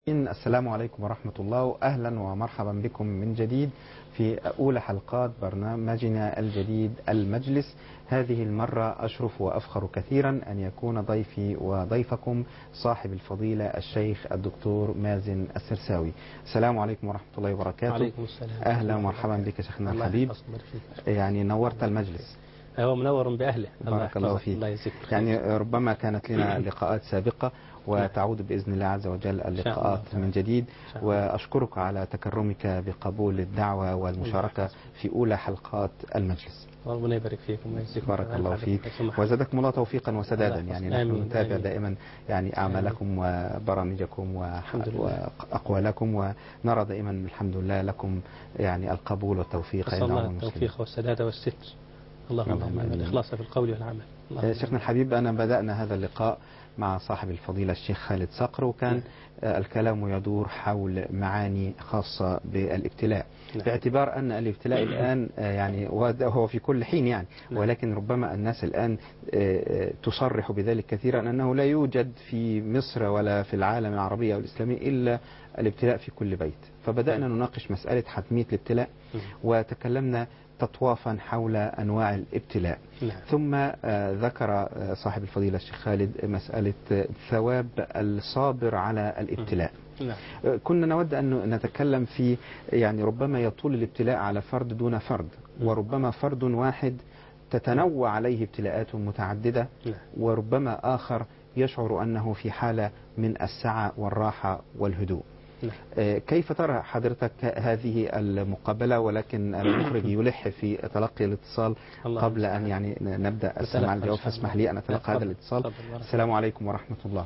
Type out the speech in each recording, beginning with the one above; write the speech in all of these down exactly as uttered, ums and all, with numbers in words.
السلام عليكم ورحمة الله، وأهلا ومرحبا بكم من جديد في أولى حلقات برنامجنا الجديد المجلس. هذه المرة أشرف وأفخر كثيرا أن يكون ضيفي وضيفكم صاحب الفضيلة الشيخ الدكتور مازن السرساوي. السلام عليكم ورحمة الله وبركاته. وعليكم السلام. أهلا ومرحبا بك شيخنا الحبيب، يعني نورت المجلس. هو منور بأهله. بارك الله فيك. الله يعني ربما كانت لنا لقاءات سابقة وتعود بإذن الله عز وجل اللقاءات من جديد، وأشكرك على تكرمك بقبول الدعوة والمشاركة في أولى حلقات المجلس. ربنا يبارك فيكم. بارك الله فيك وزادكم الله توفيقا وسدادا. يعني نحن نتابع دائما يعني أعمالكم وبرامجكم وأقوالكم، ونرى دائما الحمد لله لكم يعني القبول والتوفيق. نسأل الله التوفيق والسداد والستر. اللهم آمين. الإخلاص في القول والعمل. شيخنا الحبيب، أنا بدأنا هذا اللقاء مع صاحب الفضيلة الشيخ خالد صقر، وكان الكلام يدور حول معاني خاصة بالابتلاء، باعتبار أن الابتلاء الآن يعني هو في كل حين يعني، ولكن ربما الناس الآن تصرح بذلك كثيرا أنه لا يوجد في مصر ولا في العالم العربي أو الإسلامي إلا الابتلاء في كل بيت. فبدأنا نناقش مسألة حتمية الابتلاء، وتكلمنا تطوافا حول أنواع الابتلاء. نعم. ثم ذكر صاحب الفضيلة الشيخ خالد مسألة ثواب الصابر على الابتلاء. نعم. كنا نود أن نتكلم في يعني ربما يطول الابتلاء على فرد دون فرد، وربما فرد واحد تتنوع عليه ابتلاءات متعددة، وربما آخر يشعر أنه في حالة من السعة والراحة والهدوء. كيف ترى حضرتك هذه المقابلة؟ ولكن المخرج يلح في تلقي الاتصال قبل أن يعني نبدأ السماع الجواب، فاسمح لي أن أتلقى هذا الاتصال. السلام عليكم ورحمة الله.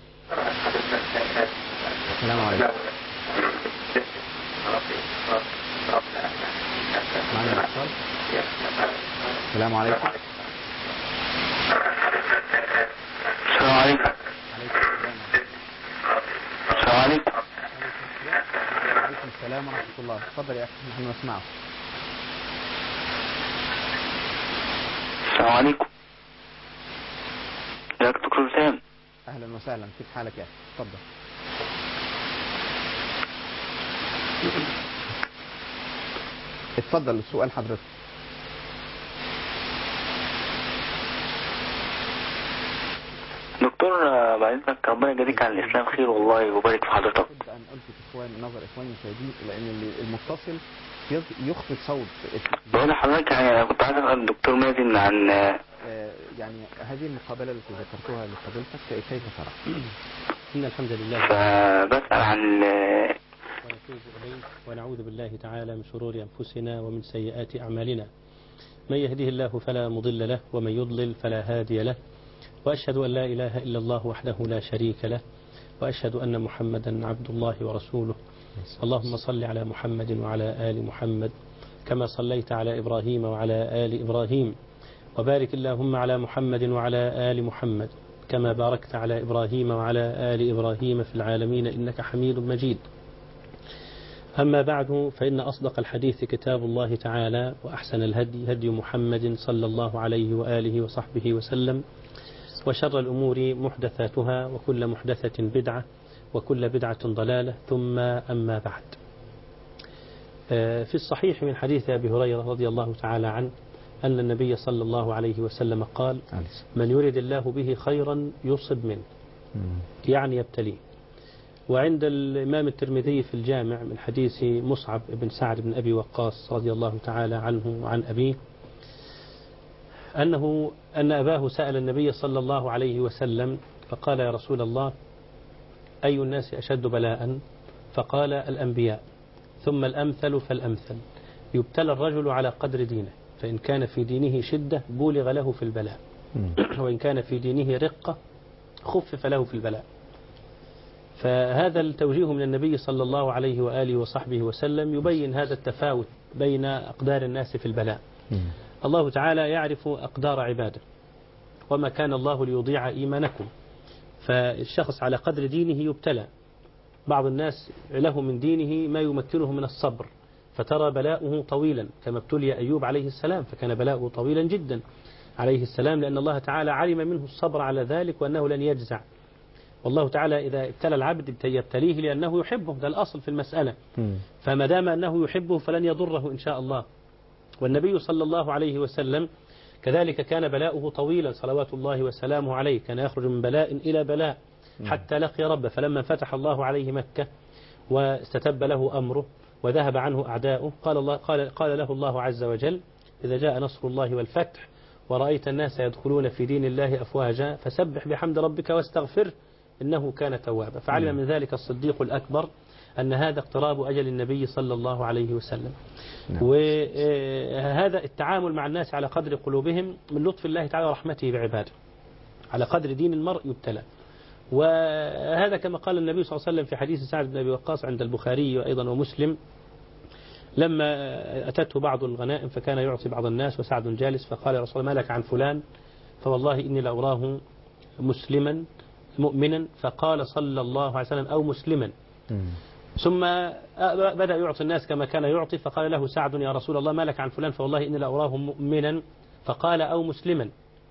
السلام عليكم. معنا الاتصال. السلام عليكم. السلام عليكم. السلام عليكم. وعليكم السلام ورحمة الله. تفضل يا أخي، نحن نسمعك. السلام عليكم. يا دكتور وسام. أهلا وسهلا، كيف حالك يا أخي؟ تفضل. اتفضل السؤال حضرتك. دكتور بعد اذنك ربنا يجازيك عن الاسلام خير والله ويبارك في حضرتك. أود أن ألفت إخوان نظر إخواني المشاهدين لأن المتصل يخفض صوت. بقول لحضرتك يعني أنا كنت عايز أسأل الدكتور مازن عن يعني هذه المقابلة التي ذكرتها لفضيلتك كيف ترى؟ إن الحمد لله. فبسأل عن ونتوب إليه ونعوذ بالله تعالى من شرور أنفسنا ومن سيئات أعمالنا. من يهده الله فلا مضل له ومن يضلل فلا هادي له، وأشهد أن لا إله إلا الله وحده لا شريك له، وأشهد أن محمدا عبد الله ورسوله. اللهم صل على محمد وعلى آل محمد كما صليت على إبراهيم وعلى آل إبراهيم، وبارك اللهم على محمد وعلى آل محمد كما باركت على إبراهيم وعلى آل إبراهيم في العالمين إنك حميد مجيد. أما بعد، فإن أصدق الحديث كتاب الله تعالى، وأحسن الهدي هدي محمد صلى الله عليه وآله وصحبه وسلم، وشر الأمور محدثاتها، وكل محدثة بدعة، وكل بدعة ضلالة، ثم أما بعد. في الصحيح من حديث أبي هريرة رضي الله تعالى عنه أن النبي صلى الله عليه وسلم قال: من يرد الله به خيرا يصب منه، يعني يبتليه. وعند الإمام الترمذي في الجامع من حديث مصعب بن سعد بن أبي وقاص رضي الله تعالى عنه وعن أبيه أنه أن أباه سأل النبي صلى الله عليه وسلم فقال: يا رسول الله، أي الناس أشد بلاء؟ فقال: الأنبياء، ثم الأمثل فالأمثل، يبتلى الرجل على قدر دينه، فإن كان في دينه شدة بولغ له في البلاء، وإن كان في دينه رقة خفف له في البلاء. فهذا التوجيه من النبي صلى الله عليه وآله وصحبه وسلم يبين هذا التفاوت بين أقدار الناس في البلاء. الله تعالى يعرف أقدار عباده، وما كان الله ليضيع إيمانكم. فالشخص على قدر دينه يبتلى. بعض الناس له من دينه ما يمكنه من الصبر، فترى بلاؤه طويلا، كما ابتلي أيوب عليه السلام، فكان بلاؤه طويلا جدا عليه السلام، لأن الله تعالى علم منه الصبر على ذلك وأنه لن يجزع. والله تعالى إذا ابتلى العبد يبتليه لأنه يحبه، ده الأصل في المسألة. مم. فما دام أنه يحبه فلن يضره إن شاء الله. والنبي صلى الله عليه وسلم كذلك كان بلاؤه طويلا صلوات الله وسلامه عليه، كان يخرج من بلاء إلى بلاء حتى لقي ربه. فلما فتح الله عليه مكة واستتب له أمره وذهب عنه أعداؤه، قال, الله قال, قال له الله عز وجل: إذا جاء نصر الله والفتح ورأيت الناس يدخلون في دين الله أفواجا فسبح بحمد ربك واستغفر إنه كان توابا. فعلم من ذلك الصديق الأكبر أن هذا اقتراب أجل النبي صلى الله عليه وسلم. وهذا التعامل مع الناس على قدر قلوبهم من لطف الله تعالى ورحمته بعباده، على قدر دين المرء يبتلى. وهذا كما قال النبي صلى الله عليه وسلم في حديث سعد بن أبي وقاص عند البخاري وأيضا ومسلم، لما أتته بعض الغنائم فكان يعطي بعض الناس وسعد جالس، فقال يا رسول الله ما لك عن فلان؟ فوالله إني لأراه مسلما مؤمنا. فقال صلى الله عليه وسلم أو مسلما. ثم بدأ يعطي الناس كما كان يعطي، فقال له سعد يا رسول الله ما لك عن فلان؟ فوالله إني لأراه مؤمنا. فقال أو مسلما.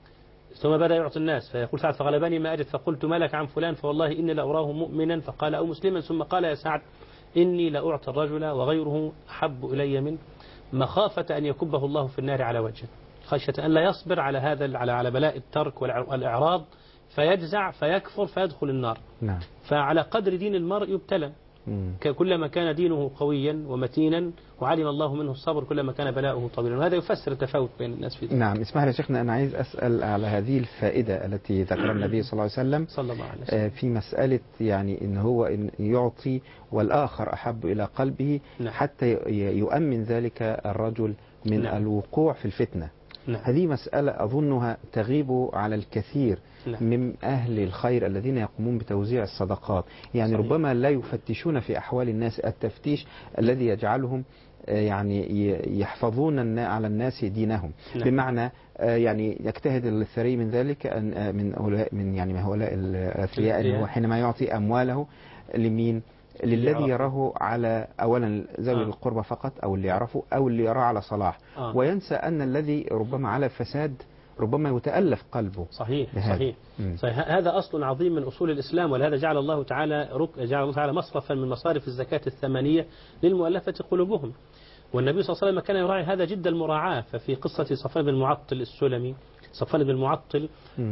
ثم بدأ يعطي الناس فيقول سعد فغلبني ما أجد فقلت ما لك عن فلان؟ فوالله إني لأراه مؤمنا. فقال أو مسلما. ثم قال يا سعد إني لأعطي الرجل وغيره أحب إلي منه، مخافة أن يكبه الله في النار على وجهه، خشية أن لا يصبر على هذا على على بلاء الترك والإعراض فيجزع فيكفر فيدخل النار. نعم. فعلى قدر دين المرء يبتلى. كلما كان دينه قويا ومتينا وعلم الله منه الصبر كلما كان بلاؤه طويلا. وهذا يفسر التفاوت بين الناس في ذلك. نعم. اسمح لي شيخنا، أنا عايز أسأل على هذه الفائدة التي ذكرها النبي صلى الله عليه وسلم صلى الله عليه وسلم في مسألة يعني إن هو إن يعطي والآخر أحب إلى قلبه. نعم. حتى يؤمن ذلك الرجل من نعم. الوقوع في الفتنة. نعم. هذه مسألة أظنها تغيب على الكثير نعم. من أهل الخير الذين يقومون بتوزيع الصدقات، يعني صحيح. ربما لا يفتشون في أحوال الناس التفتيش الذي يجعلهم يعني يحفظون على الناس دينهم. نعم. بمعنى يعني يجتهد الثري من ذلك أن من من يعني هؤلاء الأثرياء أنه حينما يعطي أمواله لمين؟ للذي يراه على أولا ذوي آه. القربى فقط أو اللي يعرفه أو اللي يراه على صلاح. آه. وينسى أن الذي ربما على فساد ربما يتألف قلبه. صحيح صحيح. صحيح. هذا أصل عظيم من أصول الإسلام، ولهذا جعل الله تعالى رك... جعل الله تعالى مصرفا من مصارف الزكاة الثمانية للمؤلفة قلوبهم. والنبي صلى الله عليه وسلم كان يراعي هذا جد المراعاة. ففي قصة صفوان بن المعطل السلمي، صفوان بن المعطل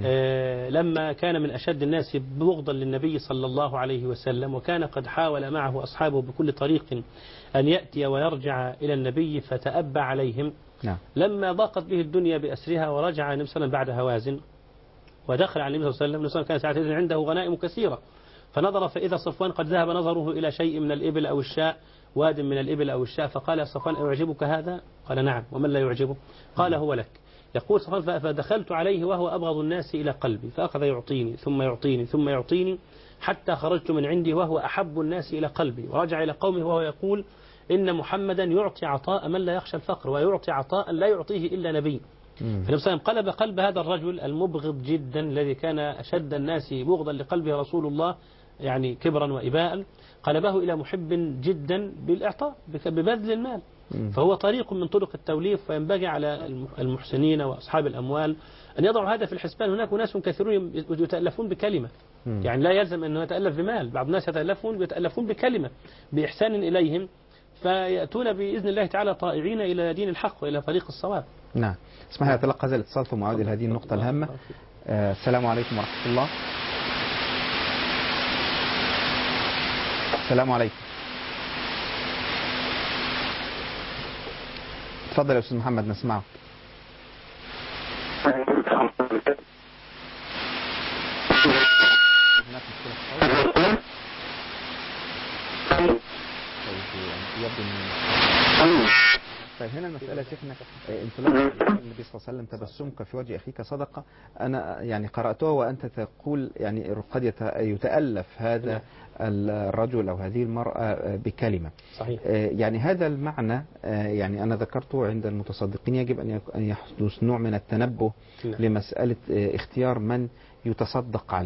آه لما كان من أشد الناس بغضا للنبي صلى الله عليه وسلم، وكان قد حاول معه أصحابه بكل طريق أن يأتي ويرجع إلى النبي فتأبى عليهم. نعم. لما ضاقت به الدنيا بأسرها ورجع النبي صلى الله عليه وسلم بعد هوازن ودخل على النبي صلى الله عليه وسلم، كان ساعتها عنده غنائم كثيرة، فنظر فإذا صفوان قد ذهب نظره إلى شيء من الإبل أو الشاء، واد من الإبل أو الشاء، فقال صفوان أيعجبك هذا؟ قال نعم. ومن لا يعجبه؟ قال هو لك. يقول صفوان فدخلت عليه وهو أبغض الناس إلى قلبي، فأخذ يعطيني ثم يعطيني ثم يعطيني حتى خرجت من عندي وهو أحب الناس إلى قلبي. ورجع إلى قومه وهو يقول إن محمدا يعطي عطاء من لا يخشى الفقر ويعطي عطاء لا يعطيه إلا نبي. فالنبي صلى الله عليه وسلم قلب قلب هذا الرجل المبغض جدا الذي كان أشد الناس بغضا لقلبه رسول الله يعني كبرا وإباء، قلبه إلى محب جدا بالإعطاء ببذل المال. فهو طريق من طرق التوليف، وينبغي على المحسنين وأصحاب الأموال أن يضعوا هذا في الحسبان. هناك ناس كثيرون يتألفون بكلمة، يعني لا يلزم أنه يتألف بمال، بعض الناس يتألفون يتألفون بكلمة بإحسان إليهم، فيأتون بإذن الله تعالى طائعين إلى دين الحق وإلى طريق الصواب. نعم. اسمح لي أتلقى هذا الاتصال ثم أعود إلى هذه النقطة الهامة. آه السلام عليكم ورحمة الله. السلام عليكم. تفضل يا أستاذ محمد نسمعه. طيب هنا المسألة شيخنا انطلاق النبي صلى الله عليه وسلم تبسمك في وجه أخيك صدقة، أنا يعني قرأتها وأنت تقول يعني قد يتألف هذا الرجل أو هذه المرأة بكلمة. صحيح. يعني هذا المعنى يعني أنا ذكرته عند المتصدقين، يجب أن يحدث نوع من التنبه لمسألة اختيار من يتصدق عليه.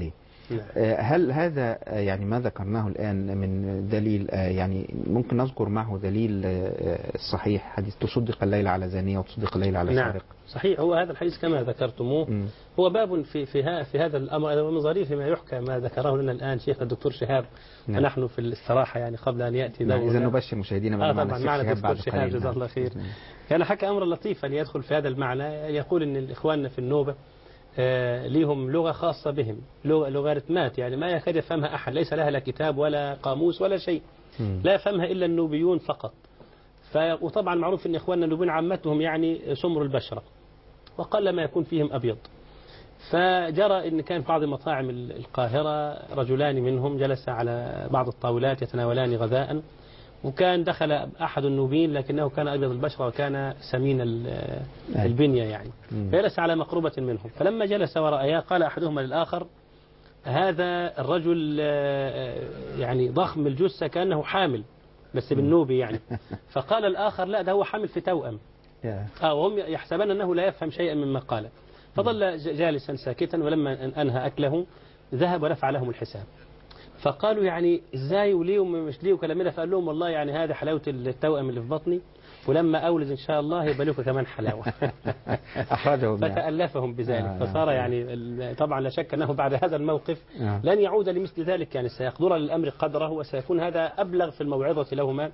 هل هذا يعني ما ذكرناه الآن من دليل يعني ممكن نذكر معه دليل صحيح حديث تصدق الليل على زانية وتصدق الليل على نعم سارق؟ صحيح. هو هذا الحديث كما ذكرتموه م. هو باب في في, في هذا الأمر. ومن ظريف ما يحكى ما ذكره لنا الآن شيخ الدكتور شهاب. نعم. ونحن في الاستراحة يعني قبل أن يأتي دورنا. إذا نبشر مشاهدينا آه طبعا معنا الدكتور شهاب جزاه الله خير. كان حكى أمر لطيفا يدخل في هذا المعنى. يقول إن الإخوان في النوبة آه ليهم لغة خاصة بهم، لغة لوغاريتمات يعني ما يكاد يفهمها أحد، ليس لها لا كتاب ولا قاموس ولا شيء، م. لا يفهمها إلا النوبيون فقط. ف... وطبعا معروف أن إخواننا النوبيون عامتهم يعني سمر البشرة وقل ما يكون فيهم أبيض. فجرى أن كان في بعض مطاعم القاهرة رجلان منهم جلس على بعض الطاولات يتناولان غذاء، وكان دخل أحد النوبيين لكنه كان أبيض البشرة وكان سمين البنية يعني، فجلس على مقربة منهم. فلما جلس ورأياه قال أحدهما للآخر هذا الرجل يعني ضخم الجثة كأنه حامل بس بالنوبي يعني. فقال الآخر لا ده هو حامل في توأم. آه وهم يحسبون أنه لا يفهم شيئا مما قال. فظل جالسا ساكتا، ولما أنهى أكله ذهب ورفع لهم الحساب. فقالوا يعني ازاي وليه ومش ليه وكلام ده. فقال لهم والله يعني هذه حلاوة التوأم اللي في بطني، ولما أولد إن شاء الله يبقى لكم كمان حلاوة. فتألفهم بذلك. آه فصار يعني طبعا لا شك أنه بعد هذا الموقف آه لن يعود لمثل ذلك، يعني سيقدر للأمر قدره، وسيكون هذا أبلغ في الموعظة لهما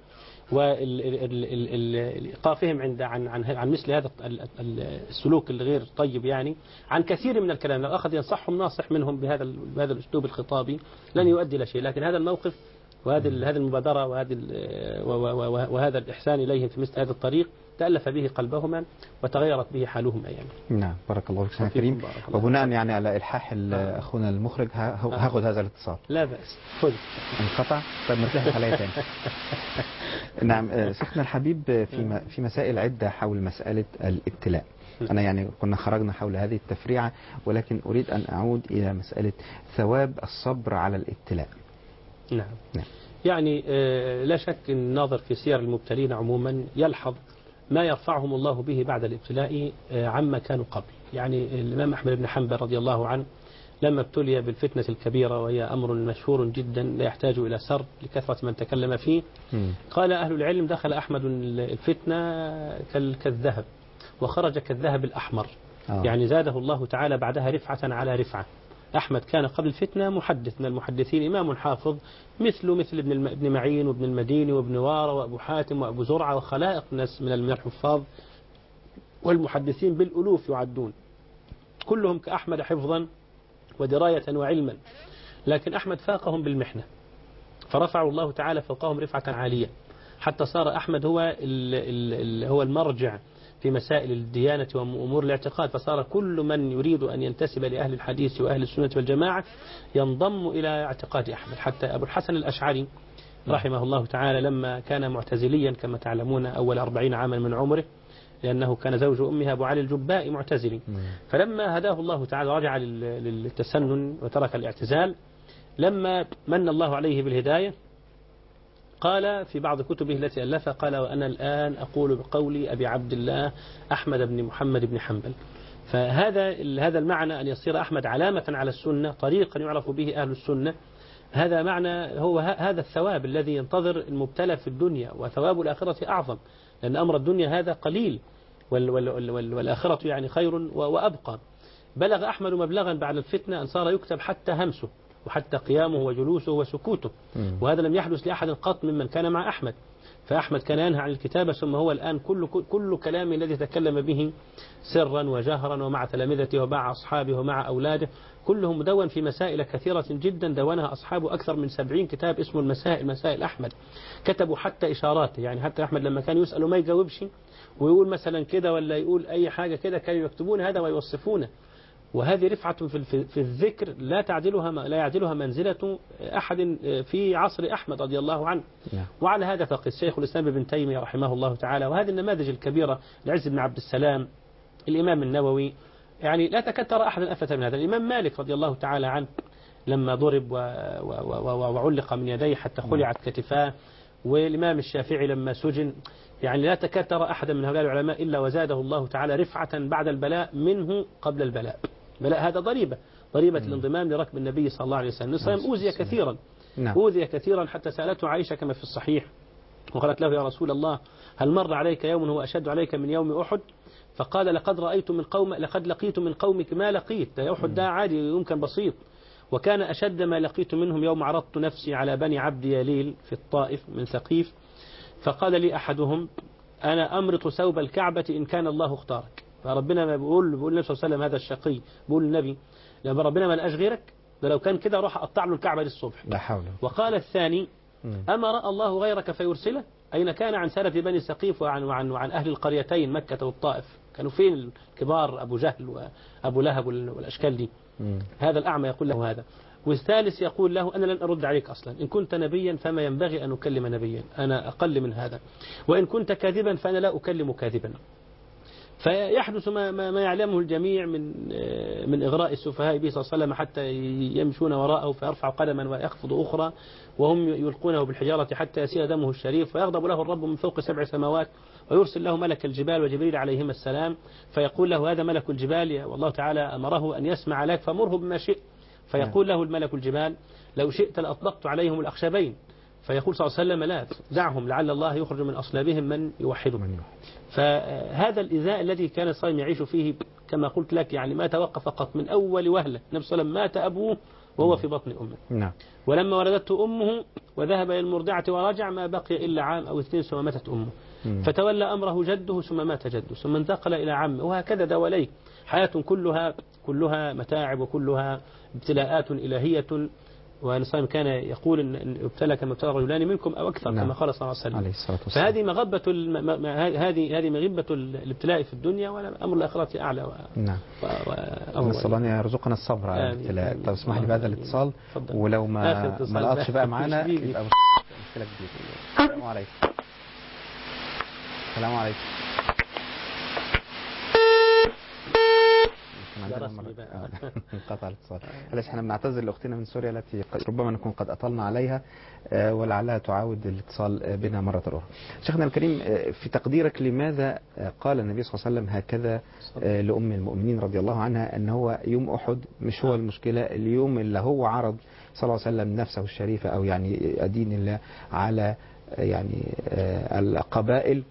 وإيقافهم عند عن عن عن مثل هذا السلوك الغير طيب، يعني عن كثير من الكلام. لو أخذ ينصحهم ناصح منهم بهذا بهذا الأسلوب الخطابي لن يؤدي إلى شيء، لكن هذا الموقف وهذه هذه المبادرة وهذه وهذا الإحسان إليهم في مثل هذا الطريق تألف به قلبهما وتغيرت به حالهم أياما. نعم بارك الله فيك كريم. وبناء يعني على إلحاح أخونا المخرج هاخذ هذا الاتصال. لا بأس خذ. انقطع. طيب نرتاح الحلقة ثاني. نعم شيخنا الحبيب في في مسائل عدة حول مسألة الابتلاء. أنا يعني كنا خرجنا حول هذه التفريعة، ولكن أريد أن أعود إلى مسألة ثواب الصبر على الابتلاء. نعم. نعم. يعني لا شك أن الناظر في سير المبتلين عموما يلحظ ما يرفعهم الله به بعد الابتلاء عما كانوا قبل. يعني الإمام أحمد بن حنبل رضي الله عنه لما ابتلي بالفتنة الكبيرة، وهي أمر مشهور جدا لا يحتاج إلى سرد لكثرة من تكلم فيه، قال أهل العلم دخل أحمد الفتنة كالذهب وخرج كالذهب الأحمر. آه. يعني زاده الله تعالى بعدها رفعة على رفعة. أحمد كان قبل الفتنة محدث من المحدثين، إمام حافظ مثله مثل ابن ابن معين وابن المديني وابن وارة وأبو حاتم وأبو زرعة وخلائق ناس من الحفاظ والمحدثين بالألوف يعدون، كلهم كأحمد حفظا ودراية وعلما. لكن أحمد فاقهم بالمحنة فرفعوا الله تعالى فوقهم رفعة عالية، حتى صار أحمد هو ال ال هو المرجع في مسائل الديانة وأمور الاعتقاد. فصار كل من يريد أن ينتسب لأهل الحديث وأهل السنة والجماعة ينضم إلى اعتقاد أحمد. حتى أبو الحسن الأشعري رحمه الله تعالى لما كان معتزليا كما تعلمون أول أربعين عاما من عمره، لأنه كان زوج أمها أبو علي الجبائي معتزلي، فلما هداه الله تعالى رجع للتسنن وترك الاعتزال. لما من الله عليه بالهداية قال في بعض كتبه التي ألفها قال وأنا الآن أقول بقولي أبي عبد الله أحمد بن محمد بن حنبل. فهذا هذا المعنى أن يصير أحمد علامة على السنة، طريقا يعرف به أهل السنة، هذا معنى هو هذا الثواب الذي ينتظر المبتلى في الدنيا، وثواب الآخرة أعظم، لأن أمر الدنيا هذا قليل وال وال وال والآخرة يعني خير وأبقى. بلغ أحمد مبلغا بعد الفتنة أن صار يكتب حتى همسه وحتى قيامه وجلوسه وسكوته، وهذا لم يحدث لأحد قط ممن كان مع أحمد. فأحمد كان ينهى عن الكتابة، ثم هو الآن كل كل كلام الذي تكلم به سرا وجهرا ومع تلامذته ومع أصحابه ومع أولاده كلهم مدون في مسائل كثيرة جدا دونها أصحابه أكثر من سبعين كتاب اسمه المسائل مسائل أحمد. كتبوا حتى إشاراته، يعني حتى أحمد لما كان يسأل ما يجاوبش ويقول مثلا كده ولا يقول أي حاجة كده كانوا يكتبون هذا ويوصفونه. وهذه رفعة في في الذكر لا تعدلها لا يعدلها منزلة أحد في عصر أحمد رضي الله عنه. وعلى هذا فقس شيخ الإسلام ابن تيمية رحمه الله تعالى، وهذه النماذج الكبيرة العز بن عبد السلام، الإمام النووي، يعني لا تكتر أحد أفت من هذا. الإمام مالك رضي الله تعالى عنه لما ضرب وعلق من يديه حتى خلعت كتفاه، والإمام الشافعي لما سجن، يعني لا تكتر أحد من هؤلاء العلماء إلا وزاده الله تعالى رفعة بعد البلاء منه قبل البلاء. بلاء هذا ضريبة، ضريبة مم. الانضمام لركب النبي صلى الله عليه وسلم. النبي صلى الله عليه وسلم أوذي كثيرا نعم. أوذي كثيرا حتى سألته عائشة كما في الصحيح وقالت له: يا رسول الله، هل مر عليك يوم هو أشد عليك من يوم أحد؟ فقال: لقد رأيت من قوم لقد لقيت من قومك ما لقيت. ده أحد ده عادي يمكن بسيط، وكان أشد ما لقيت منهم يوم عرضت نفسي على بني عبد يليل في الطائف من ثقيف، فقال لي أحدهم: أنا أمرط ثوب الكعبة إن كان الله اختارك. فربنا ما بيقول بيقول النبي صلى الله عليه وسلم هذا الشقي بيقول النبي: لما ربنا ما لقاش غيرك ده لو كان كده راح أقطع له الكعبة للصبح. لا حول. وقال الثاني: مم. أما رأى الله غيرك فيرسله؟ أين كان عن سلف بني سقيف وعن, وعن, وعن أهل القريتين مكة والطائف؟ كانوا فين الكبار أبو جهل وأبو لهب والأشكال دي؟ مم. هذا الأعمى يقول له هذا. والثالث يقول له: أنا لن أرد عليك أصلا، إن كنت نبيا فما ينبغي أن أكلم نبيا، أنا أقل من هذا، وإن كنت كاذبا فأنا لا أكلم كاذبا. فيحدث ما, ما, ما يعلمه الجميع من من إغراء السفهاء به صلى الله عليه وسلم حتى يمشون وراءه فيرفع قدما ويخفض أخرى، وهم يلقونه بالحجارة حتى يسيل دمه الشريف، فيغضب له الرب من فوق سبع سماوات ويرسل له ملك الجبال وجبريل عليهما السلام، فيقول له: هذا ملك الجبال والله تعالى أمره أن يسمع لك فمره بما شئت. فيقول له الملك الجبال: لو شئت لأطلقت عليهم الأخشبين. فيقول صلى الله عليه وسلم: لا، دعهم لعل الله يخرج من أصلابهم من يوحدهم. فهذا الإيذاء الذي كان الصائم يعيش فيه كما قلت لك يعني ما توقف فقط من أول وهلة. النبي صلى الله عليه وسلم مات أبوه وهو في بطن أمه. نعم. ولما ولدته أمه وذهب إلى المرضعة ورجع ما بقي إلا عام أو اثنين ثم ماتت أمه. مم. فتولى أمره جده ثم مات جده ثم انتقل إلى عمه، وهكذا دواليه حياة كلها كلها متاعب وكلها ابتلاءات إلهية. والصائم كان يقول إن ابتلى كما ابتلى رجلان منكم أو أكثر. نعم. كما قال صلى الله عليه وسلم. فهذه مغبة الم... هذه هذه مغبة الابتلاء في الدنيا، وأمر الآخرة أعلى. و... نعم. نسأل الله أن يرزقنا الصبر على الابتلاء. طب اسمح لي بهذا الاتصال، ولو ما ما لقطش بقى معانا يبقى مشكلة كبيرة. السلام عليكم. السلام عليكم. انقطع الاتصال. هلا احنا بنعتذر لاختنا من سوريا التي ربما نكون قد اطلنا عليها ولعلها تعاود الاتصال بنا مرة أخرى. شيخنا الكريم، في تقديرك لماذا قال النبي صلى الله عليه وسلم هكذا لأم المؤمنين رضي الله عنها أن هو يوم أحد مش هو المشكلة، اليوم اللي هو عرض صلى الله عليه وسلم نفسه الشريفة أو يعني أدين الله على يعني القبائل،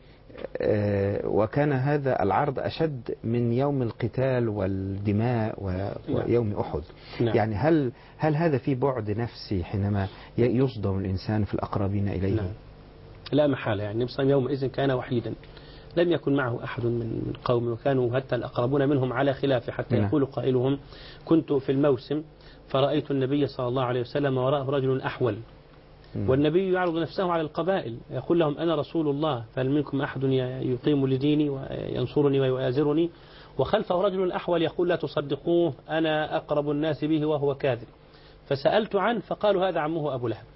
وكان هذا العرض أشد من يوم القتال والدماء ويوم أحد. نعم. يعني هل هل هذا في بعد نفسي حينما يصدم الإنسان في الأقربين إليه؟ نعم. لا محالة. يعني النبي صلى الله عليه وسلم يومئذ كان وحيدا، لم يكن معه أحد من قومه، وكانوا حتى الأقربون منهم على خلاف، حتى نعم. يقول قائلهم: كنت في الموسم فرأيت النبي صلى الله عليه وسلم وراءه رجل أحول، والنبي يعرض نفسه على القبائل يقول لهم: أنا رسول الله، فهل منكم أحد يقيم لديني وينصرني ويؤازرني؟ وخلفه رجل أحول يقول: لا تصدقوه، أنا أقرب الناس به وهو كاذب. فسألت عنه فقالوا: هذا عمه أبو لهب.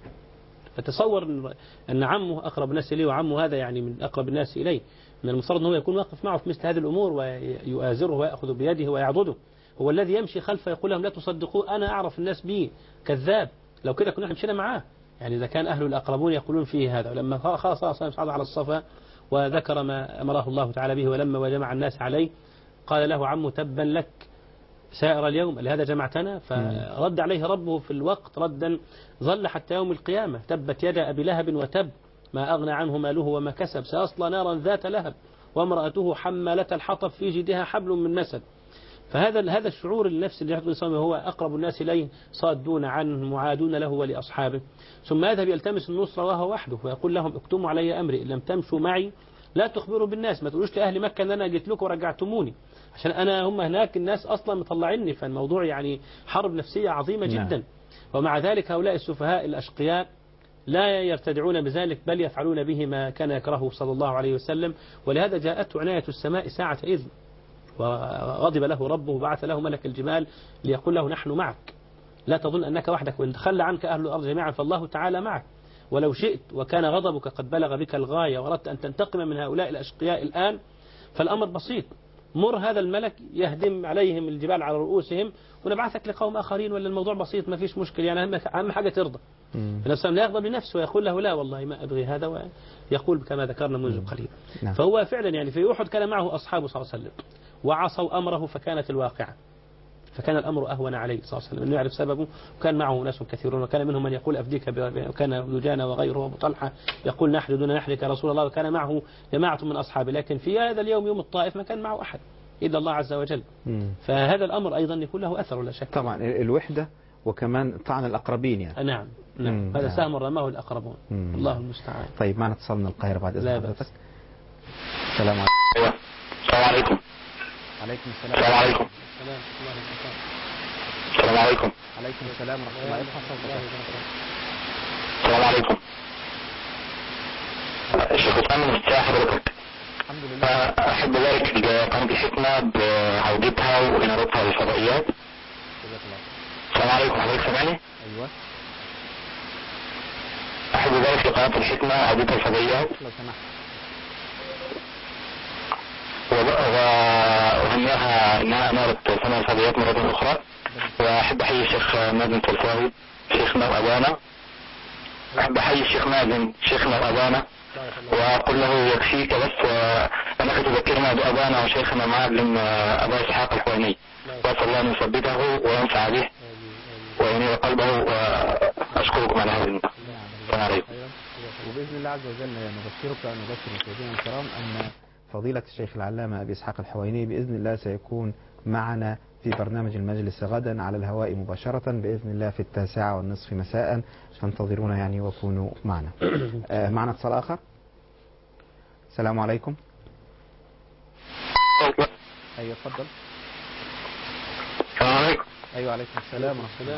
فتصور أن عمه أقرب الناس إليه، وعمه هذا يعني من أقرب الناس إليه، من المفترض أنه يكون واقف معه في مثل هذه الأمور ويؤازره ويأخذ بيده ويعضده. هو الذي يمشي خلفه يقول لهم: لا تصدقوه، أنا أعرف الناس به كذاب. لو كده كنا مشينا معاه. يعني إذا كان أهل الأقربون يقولون فيه هذا. ولما خاص صلى الله عليه وسلم على الصفا وذكر ما أمره الله تعالى به ولما وجمع الناس عليه، قال له عمه: تبا لك سائر اليوم لهذا جمعتنا. فرد عليه ربه في الوقت ردا ظل حتى يوم القيامة: تبت يد أبي لهب وتب، ما أغنى عنه ماله وما كسب، سيصلى نارا ذات لهب وامرأته حمالة الحطب في جيدها حبل من مسد. فهذا هذا الشعور النفسي اللي يحدث الإنسان هو أقرب الناس إليه صادون عنه معادون له ولأصحابه، ثم يذهب يلتمس النصرة وهو وحده ويقول لهم: اكتموا علي أمري، إن لم تمشوا معي لا تخبروا بالناس، ما تقولوش لأهل مكة أن أنا جيت لكم ورجعتموني، عشان أنا هم هناك الناس أصلا مطلعيني. فالموضوع يعني حرب نفسية عظيمة جدا. نعم. ومع ذلك هؤلاء السفهاء الأشقياء لا يرتدعون بذلك، بل يفعلون به ما كان يكرهه صلى الله عليه وسلم. ولهذا جاءته عناية السماء ساعة إذن، وغضب له ربه وبعث له ملك الجبال ليقول له: نحن معك، لا تظن أنك وحدك، وإن تخلى عنك أهل الأرض جميعا فالله تعالى معك، ولو شئت وكان غضبك قد بلغ بك الغاية وأردت أن تنتقم من هؤلاء الأشقياء الآن فالأمر بسيط، مر هذا الملك يهدم عليهم الجبال على رؤوسهم ونبعثك لقوم آخرين، ولا الموضوع بسيط ما فيش مشكل. يعني أهم حاجة ترضى. فنفسه لا يغضب لنفسه ويقول له: لا والله ما أبغي هذا، ويقول كما ذكرنا منذ قليل. نعم. فهو فعلا يعني في أحد كان معه أصحابه صلى الله عليه وسلم وعصوا أمره فكانت الواقعة. فكان الأمر أهون عليه صلى الله عليه وسلم أنه يعرف سببه. وكان معه ناس كثيرون، وكان منهم من يقول أفديك، وكان دجانة وغيره أبو طلحة يقول نحن دون نحرك رسول الله، وكان معه جماعة من أصحابه. لكن في هذا اليوم يوم الطائف ما كان معه أحد إلا الله عز وجل. مم. فهذا الأمر أيضا يكون له أثر لا شك. طبعا الوحدة وكمان طعن الأقربين يعني. نعم نعم هذا نعم. سهم رماه الأقربون. مم. الله المستعان. طيب معنا اتصال من القاهرة بعد إذن حضرتك. السلام عليكم. السلام عليكم. عليكم السلام. السلام عليكم. السلام عليكم. عليكم السلام ورحمة الله وبركاته. السلام عليكم. الشيخ أسامة ازي حضرتك؟ الحمد لله. أحب أبارك لقناة الحكمة بعودتها وإنارتها للفضائيات. السلام عليكم، حضرتك سامعني؟ أيوه. أحب أبارك لقناة الحكمة وعودتها للفضائيات. لو سمحت. وأهنيها إنها أنارت سنة الفضائيات مرة أخرى. وأحب أحيي الشيخ مازن التلفاوي شيخنا وأبانا. أحب أحيي الشيخ مازن شيخنا وأبانا، وأقول له يكفيك بس أنك تذكرنا بأبانا وشيخنا معلم أبا إسحاق الحويني، وأسأل الله أن يثبته وينفع به وينير قلبه، وأشكركم على هذا المنبر. السلام عليكم. وبإذن الله عز وجل نبشرك ونبشر مشاهدينا الكرام أن فضيلة الشيخ العلامة أبي إسحاق الحويني بإذن الله سيكون معنا في برنامج المجلس غدا على الهواء مباشرة بإذن الله في التاسعة والنصف مساء، فانتظرونا يعني وكونوا معنا. آه معنا اتصال آخر. السلام عليكم. أيوة تفضل. السلام عليكم. أيوة عليكم السلام ورحمة الله.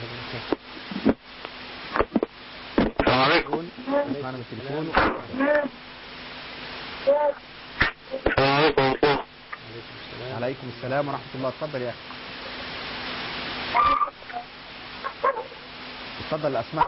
السلام عليكم. معنا بالتليفون. السلام عليكم. عليكم السلام ورحمة الله. تفضل يا أخي. تفضل أسمعك.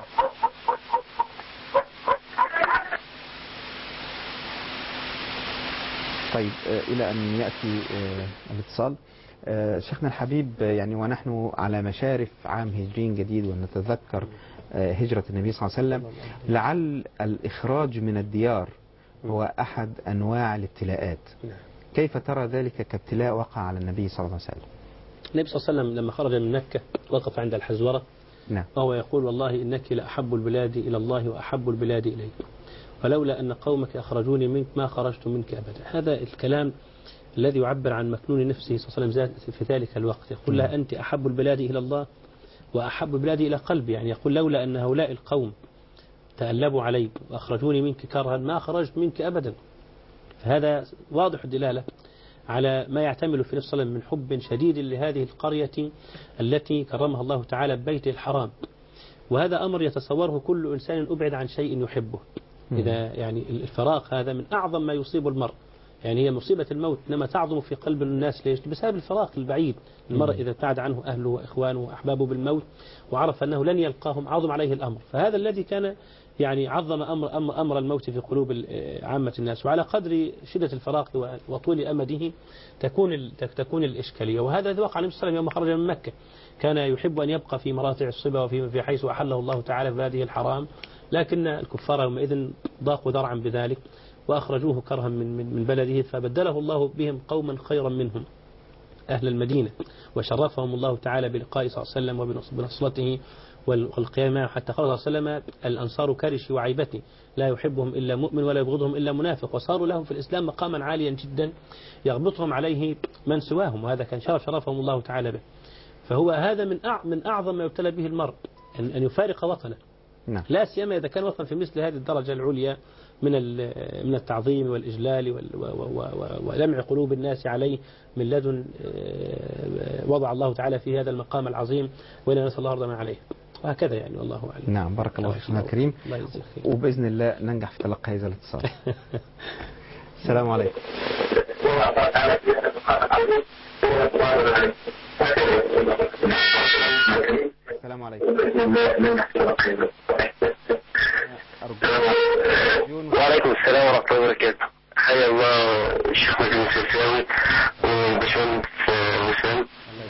طيب إلى أن يأتي الاتصال. شيخنا الحبيب، يعني ونحن على مشارف عام هجري جديد ونتذكر هجرة النبي صلى الله عليه وسلم، لعل الإخراج من الديار هو أحد أنواع الابتلاءات. كيف ترى ذلك كابتلاء وقع على النبي صلى الله عليه وسلم؟ النبي صلى الله عليه وسلم لما خرج من مكة وقف عند الحزورة. نعم. وهو يقول والله إنك لأحب البلاد إلى الله وأحب البلاد إليك، ولولا أن قومك أخرجوني منك ما خرجت منك أبدا. هذا الكلام الذي يعبر عن مكنون نفسه صلى الله عليه وسلم في ذلك الوقت. يقول لها أنت أحب البلاد إلى الله وأحب البلاد إلى قلبي، يعني يقول لولا أن هؤلاء القوم تألبوا علي وأخرجوني منك كرها ما خرجت منك أبدا. هذا واضح الدلالة على ما يعتمل في نفس من حب شديد لهذه القرية التي كرمها الله تعالى ببيته الحرام. وهذا أمر يتصوره كل إنسان أبعد عن شيء يحبه. إذا يعني الفراق هذا من أعظم ما يصيب المرء، يعني هي مصيبة الموت إنما تعظم في قلب الناس. ليش؟ بسبب الفراق البعيد. المرء إذا ابتعد عنه أهله وإخوانه وأحبابه بالموت وعرف أنه لن يلقاهم عظم عليه الأمر. فهذا الذي كان يعني عظم أمر, أمر, أمر الموت في قلوب عامة الناس. وعلى قدر شدة الفراق وطول أمده تكون تكون الإشكالية. وهذا الذي وقع النبي صلى الله عليه وسلم يوم خرج من مكة. كان يحب أن يبقى في مراتع الصبا وفي حيث أحله الله تعالى في هذه الحرام، لكن الكفار يومئذ ضاقوا ذرعا بذلك وأخرجوه كرها من من بلده، فبدله الله بهم قوما خيرا منهم أهل المدينة، وشرفهم الله تعالى بلقاء صلى الله عليه وسلم وبنصرته والقيام معه، حتى قال صلى الله عليه وسلم الأنصار كرشي وعيبتي لا يحبهم إلا مؤمن ولا يبغضهم إلا منافق. وصاروا لهم في الإسلام مقاما عاليا جدا يغبطهم عليه من سواهم، وهذا كان شرف شرفهم الله تعالى به. فهو هذا من من أعظم ما يبتلى به المرء أن يفارق وطنه، لا سيما إذا كان وطن في مثل هذه الدرجة العليا من من التعظيم والإجلال ولمع قلوب الناس عليه من لدن وضع الله تعالى في هذا المقام العظيم، ولا نسأل الله رضا عليه. وهكذا يعني والله أعلم. نعم بارك الله فيك يا كريم، وبإذن الله ننجح في تلقي هذا الاتصال. السلام عليكم. السلام عليكم. وعليكم السلام ورحمة الله وبركاته. حيا الله الشيخ مازن التلفاوي وباشمهندس وسام.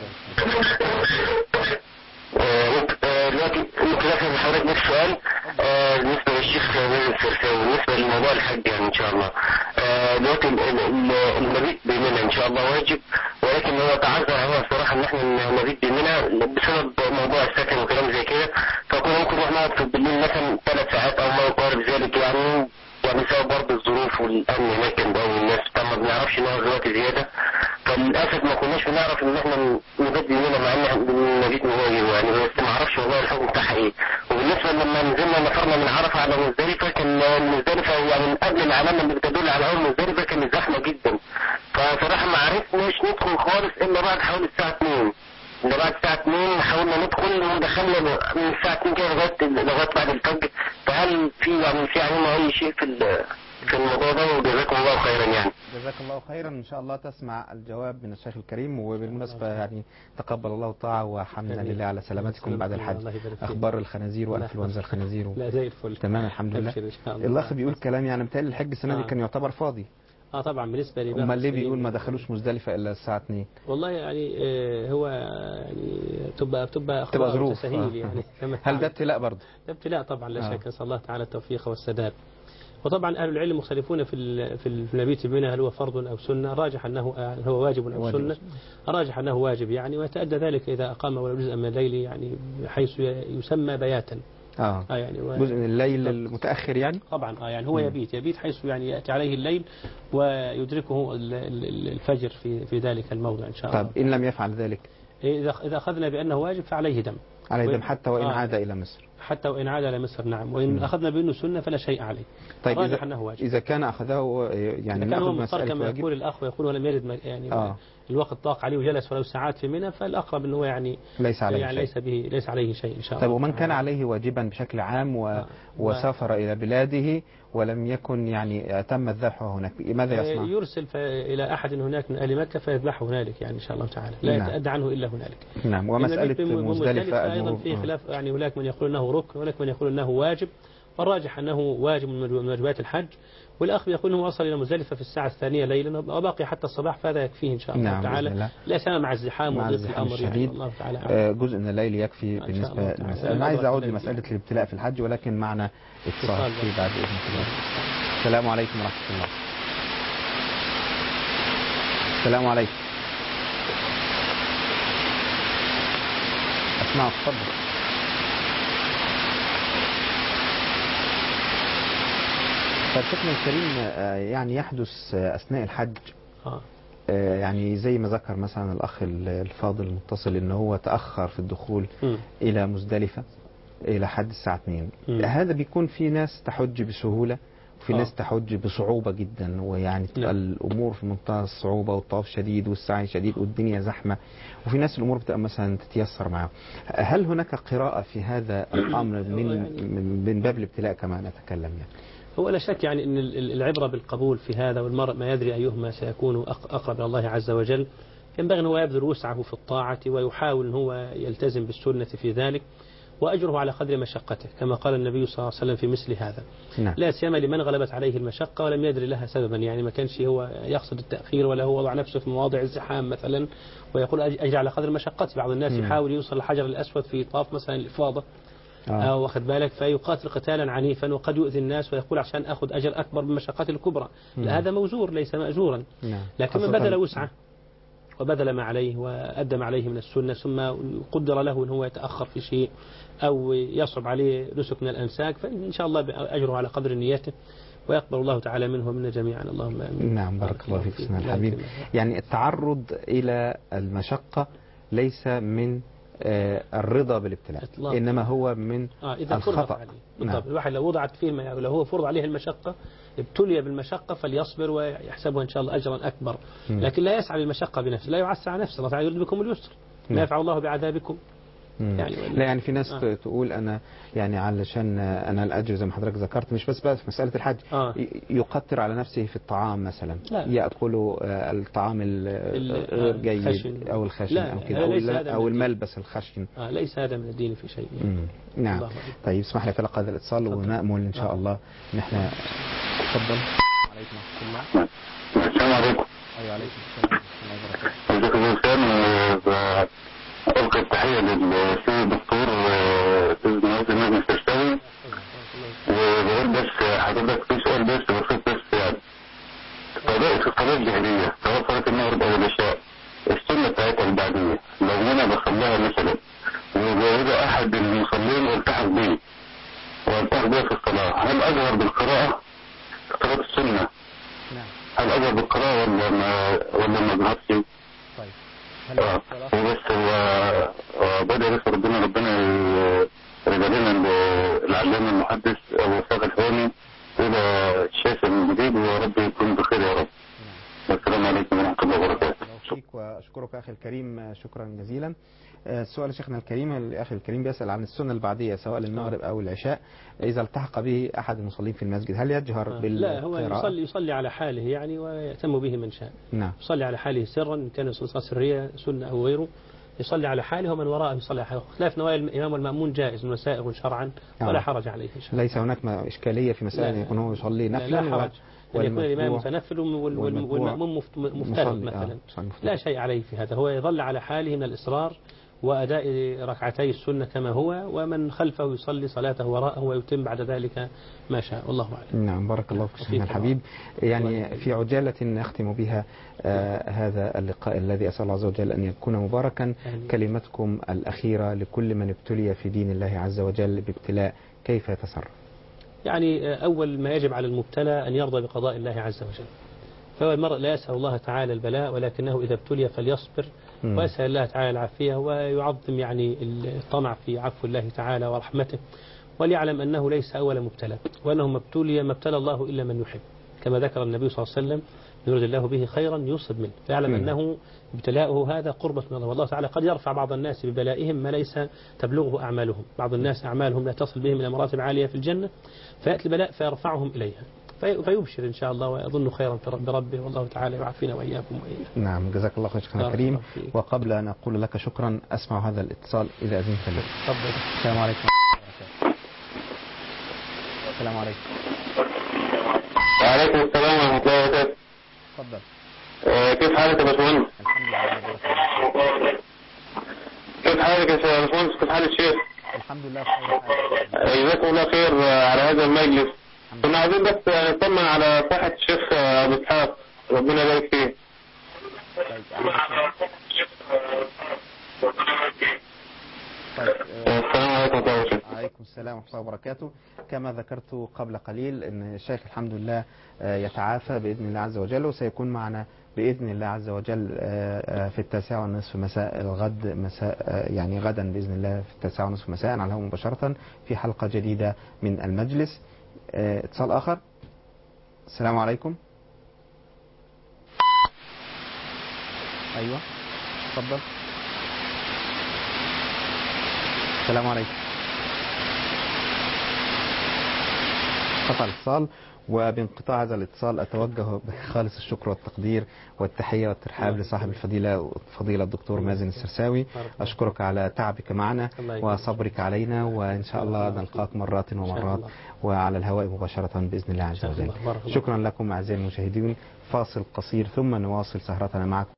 دلوقتي ممكن أسأل حضرتك نفس السؤال بالنسبة للشيخ مازن التلفاوي بالنسبة لموضوع الحج يعني إن شاء الله. دلوقتي المبيت بيننا إن شاء الله واجب، ولكن لكن هو تعذر علينا بصراحه ان احنا نبيت يومنا بسبب موضوع السكن وكلام زي كده، فكنا ممكن نروح نقعد بالليل مثلا ثلاث ساعات او ما يقارب ذلك يعني، يعني بسبب برضه الظروف والامن هناك كان بقى والناس ما بنعرفش نقعد وقت زياده، فللاسف ما كناش بنعرف ان احنا نبيت يومنا مع ان احنا نبيت نواجه يعني، بس ما اعرفش والله الحكم بتاعها ايه. وبالنسبه لما نزلنا نفرنا من عرفه على مزدلفه، كان مزدلفه يعني قبل العلامه اللي بتدل على اول مزدلفه كانت زحمه جدا، فصراحه ما عرفناش ندخل خالص الا بعد حوالي الساعه اتنين، الا بعد الساعه اتنين حاولنا ندخل ودخلنا من الساعه اتنين كده لغايه لغايه بعد الفجر. فهل في يعني في علينا اي شيء في في الموضوع ده؟ وجزاكم الله خيرا يعني. جزاك الله خيرا، ان شاء الله تسمع الجواب من الشيخ الكريم. وبالمناسبه يعني تقبل الله طاعه وحمدا لله على سلامتكم بعد الحج. اخبار الخنازير وانفلونزا الخنازير لا زي الفل تمام الحمد لله. الاخ بيقول كلام يعني مثال الحج السنه دي كان يعتبر فاضي. اه طبعا بالنسبه لي. امال ليه بيقول ما دخلوش مزدلفه الا الساعه اتنين؟ والله يعني آه هو يعني تبقى تبقى تبقى ظروف تسهيل يعني. هل ده ابتلاء برضه؟ ده ابتلاء طبعا لا آه. شك، نسال الله تعالى التوفيق والسداد. وطبعا اهل العلم مختلفون في في المبيت بنا هل هو فرض او سنه، راجح انه هو واجب او سنه، راجح انه واجب يعني، ويتأدى ذلك اذا اقام ولو جزءا من الليل يعني حيث يسمى بياتا. اه, آه يعني جزء من الليل المتاخر يعني. طبعا اه يعني هو م. يبيت يبيت حيث يعني ياتي عليه الليل ويدركه الفجر في في ذلك الموضع ان شاء الله. طب ان لم يفعل ذلك، اذا اذا اخذنا بانه واجب فعليه دم، عليه دم حتى وان آه عاد الى مصر، حتى وإن عاد إلى مصر نعم، وإن م. أخذنا بأنه سنة فلا شيء عليه. طيب إذا, أنه واجب. إذا كان أخذه يعني إذا كان هو مضطر كما واجب. يقول الأخ ويقول ولم يرد يعني آه. الوقت ضاق عليه وجلس ولو ساعات في منى، فالأقرب أنه يعني ليس عليه يعني شيء. ليس به ليس عليه شيء إن شاء الله. طيب ومن كان عليه واجبا بشكل عام و... آه. وسافر إلى بلاده ولم يكن يعني تم الذبح هناك، ماذا يصنع؟ يرسل إلى أحد هناك من أهل مكة فيذبحه هنالك يعني إن شاء الله تعالى، لا نعم. يتأدى عنه إلا هنالك. نعم. ومسألة مزدلفة أيضا في خلاف يعني، هناك من يقول أنه ركن وهناك من يقول أنه واجب، والراجح أنه واجب من واجبات الحج، والأخ يقول أنه وصل إلى مزدلفة في الساعة الثانية ليلا وباقي حتى الصباح، فهذا يكفيه إن شاء الله نعم تعالى، لا سمع مع الزحام وضيق الأمر الشديد يعني الله تعالى آه جزء من الليل يكفي بالنسبة للمسألة. أنا عايز أعود لمسألة الابتلاء في الحج، ولكن معنا اتصال في بعد إذن الله. السلام عليكم ورحمة الله. السلام عليكم. أسمعك تفضل. فالشيخنا الكريم يعني يحدث أثناء الحج آه. يعني زي ما ذكر مثلا الأخ الفاضل المتصل إن هو تأخر في الدخول م. إلى مزدلفة إلى حد الساعة اتنين. م. هذا بيكون في ناس تحج بسهولة وفي آه. ناس تحج بصعوبة جدا، ويعني تبقى الأمور في منتهى الصعوبة والطواف شديد والسعي شديد والدنيا زحمة، وفي ناس الأمور بتبقى مثلا تتيسر معهم. هل هناك قراءة في هذا الأمر من من باب الابتلاء كما نتكلم يعني؟ هو لا شك يعني أن العبرة بالقبول في هذا، والمرء ما يدري أيهما سيكون أقرب إلى الله عز وجل، ينبغي أن هو يبذل وسعه في الطاعة ويحاول أن هو يلتزم بالسنة في ذلك، وأجره على قدر مشقته كما قال النبي صلى الله عليه وسلم في مثل هذا. نعم. لا سيما لمن غلبت عليه المشقة ولم يدري لها سببا، يعني ما كانش هو يقصد التأخير ولا هو وضع نفسه في مواضع الزحام مثلا ويقول أجر على قدر مشقته. بعض الناس م. يحاول يوصل الحجر الأسود في طاف مثلا الإفاضة آه. واخد بالك، فيقاتل قتالا عنيفا وقد يؤذي الناس ويقول عشان أخذ أجر أكبر من مشقات الكبرى. لا هذا موزور ليس مأجورا. نعم. لكن من بذل وسعه وبذل ما عليه وأدى ما عليه من السنة، ثم قدر له أن هو يتأخر في شيء أو يصعب عليه نسك من الأنساك، فإن شاء الله أجره على قدر نيته ويقبل الله تعالى منه ومنا جميعا، اللهم آمين. نعم بارك الله فيك سيدنا الحبيب. يعني التعرض إلى المشقة ليس من آه الرضا بالابتلاء إطلاق. إنما هو من آه إذا الخطأ. بالضبط. نعم. الواحد لو وضعت فيه لو هو فرض عليه المشقة ابتلي بالمشقة فليصبر ويحسبه إن شاء الله أجرا أكبر. م. لكن لا يسعى بالمشقة بنفسه، لا يعسى على نفسه، الله تعالى يريد بكم اليسر. م. ما يفعل الله بعذابكم. يعني لا يعني في ناس آه. تقول أنا يعني علشان أنا الأجر زي ما حضرتك ذكرت مش بس بس في مسألة الحج آه. يقتر على نفسه في الطعام مثلا، لا. يأكل الطعام الغير جيد الخشن. أو الخشن لا. أو كده أو, أو الملبس الخشن. آه ليس هذا من الدين في شيء. نعم. طيب اسمح لي تلقى هذا الاتصال ونأمل إن شاء آه. الله نحن. تفضل. عليكم السلام. السلام عليكم. أيوة عليكم السلام ورحمة الله وبركاته. ألقى التحية للسيد الدكتور أستاذ نواف النجم السرساوي، وبقول بس حضرتك في سؤال بس بسيط بس يعني. قضاء في القضاء الجاهلية توفرت المغرب أو العشاء، السنة بتاعتها البعدية لو أنا بصليها مثلا وإذا أحد المصلين والتحق بي والتحق بي في الصلاة، هل أجهر بالقراءة قراءة السنة؟ نعم. هل أجهر بالقراءة ولا ما ولا ما أجهرش؟ طيب هل آه. وبس هو بدأ بس ربنا ربنا يرجع لنا العلامة المحدث أبو إسحاق الفهمي إلى الشيخ الجديد، ورب يكون بخير يا رب. السلام عليكم ورحمة الله وبركاته. فيك وأشكرك أخي الكريم شكرا جزيلا. السؤال شيخنا الكريم، الأخ الكريم بيسأل عن السنة البعدية سواء للمغرب أو العشاء، إذا التحق به أحد المصلين في المسجد هل يجهر بالقراءة؟ لا، هو يصلي يصلي على حاله يعني ويهتم به من شاء. نعم. يصلي على حاله سرا إن كان صلاة سرية سنة أو غيره، يصلي على حاله ومن وراءه يصلي على حاله. خلاف نوايا الإمام والمأمون جائز وسائغ شرعا ولا آه. حرج عليه إن شاء الله. ليس هناك إشكالية في مسألة أن يكون هو يصلي نفلا؟ لا حرج أن يكون الإمام متنفل والمأموم مفترض مثلا، لا شيء عليه في هذا. هو يظل على حاله من الإصرار وأداء ركعتي السنة كما هو، ومن خلفه يصلي صلاته وراءه ويتم بعد ذلك ما شاء، والله أعلم. نعم بارك الله فيك شيخنا الحبيب. يعني في عجالة نختم بها آه هذا اللقاء الذي أسأل الله عز وجل أن يكون مباركا. كلمتكم الأخيرة لكل من ابتلي في دين الله عز وجل بابتلاء كيف يتصرف؟ يعني أول ما يجب على المبتلى أن يرضى بقضاء الله عز وجل. فهو المرء لا يسأل الله تعالى البلاء، ولكنه إذا ابتلي فليصبر ويسأل الله تعالى العافية، ويعظم يعني الطمع في عفو الله تعالى ورحمته، وليعلم أنه ليس أول مبتلى، وأنه ما ابتلي ما ابتلى الله إلا من يحب، كما ذكر النبي صلى الله عليه وسلم: يريد الله به خيرا يصب منه. فيعلم أنه ابتلاؤه هذا قربة من الله، والله تعالى قد يرفع بعض الناس ببلائهم ما ليس تبلغه أعمالهم. بعض الناس أعمالهم لا تصل بهم إلى مراتب عالية في الجنة، فيأتي البلاء فيرفعهم إليها، فيبشر إن شاء الله ويظن خيرا في رب ربه، والله تعالى يعافينا وإياكم وإياكم. نعم جزاك الله خير شيخنا الكريم. وقبل أن أقول لك شكرا أسمع هذا الاتصال إذا أذنت لي. تفضل. السلام عليكم. السلام عليكم. وعليكم السلام ورحمة الله وبركاته. تفضل. كيف حالك يا باشمهندس؟ الحمد لله. كيف حالك يا باشمهندس؟ كيف حال الشيخ؟ الحمد لله بخير حال. جزاكم الله خير على هذا المجلس. كنا عايزين بس نطمن على صحة الشيخ أبو إسحاق، ربنا يبارك فيه. طيب. السلام عليكم ورحمة الله وبركاته. وعليكم السلام ورحمة الله وبركاته. كما ذكرت قبل قليل أن الشيخ الحمد لله يتعافى بإذن الله عز وجل، وسيكون معنا بإذن الله عز وجل في التاسعة والنصف مساء الغد مساء يعني غدا بإذن الله في التاسعة والنصف مساء على الهواء مباشرة في حلقة جديدة من المجلس. اتصال آخر. السلام عليكم. أيوة تفضل. السلام عليكم. قطع الاتصال. وبانقطاع هذا الاتصال أتوجه بخالص الشكر والتقدير والتحية والترحاب لصاحب الفضيلة فضيلة الدكتور مازن السرساوي. أشكرك على تعبك معنا وصبرك علينا، وإن شاء الله نلقاك مرات ومرات وعلى الهواء مباشرة بإذن الله عز وجل. شكرا لكم أعزائي المشاهدين. فاصل قصير ثم نواصل سهرتنا معكم.